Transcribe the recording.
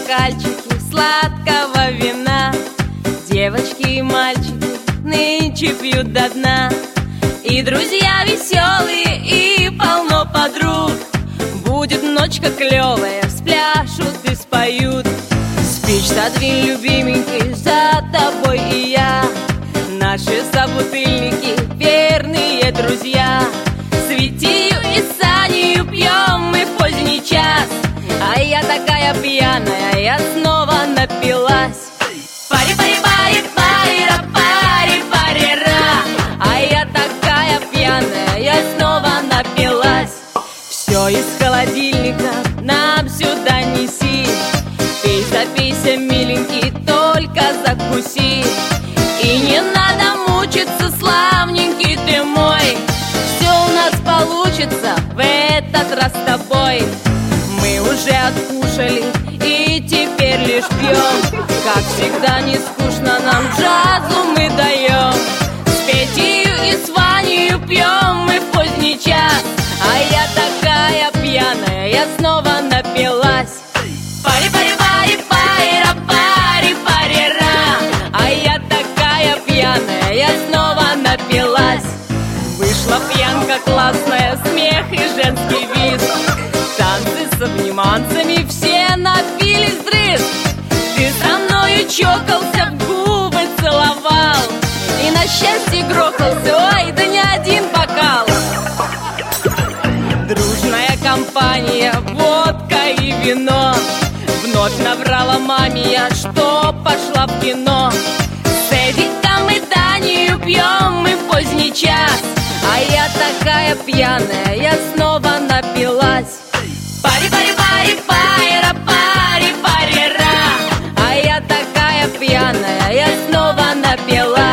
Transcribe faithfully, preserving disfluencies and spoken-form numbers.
бокальчики сладкого вина. Девочки и мальчики нынче пьют до дна. И друзья веселые, и полно подруг. Будет ночка клевая, спляшут и споют. Спичь задвинь, любименький, за тобой и я. Наши собутыльники, верные друзья. С Витию и Санею пьем мы в поздний час. А я такая пьяная, я снова напилась. Пари-пари-пари-пари-ра, пари-пари-ра. А я такая пьяная, я снова напилась. Все из холодильника нам сюда неси. Пей, запейся, миленький, только закуси. И не надо мучиться, славненький ты мой. Все у нас получится в этот раз с тобой. Мы уже откушали и теперь лишь пьем. Как всегда не скучно нам, джазу мы даем. С Петею и с Ванею пьем мы в поздний час. А я такая пьяная, я снова напилась. Пари-пари-пари-пари-ра, пари-пари-ра. А я такая пьяная, я снова напилась. Вышла пьянка классная, смех и женский визг. Танцы с обниманцами, все напились дрызг. Ты со мною чокался, в губы целовал. И на счастье грохался, ой, да не один бокал. Дружная компания, водка и вино. Вновь наврала маме я, что пошла в кино. С Эдиком и Данею пьем мы в поздний час. А я такая пьяная, я снова напилась. Пари-пари-пари-пари-ра, пари-пари-ра. А я такая пьяная, я снова напилась.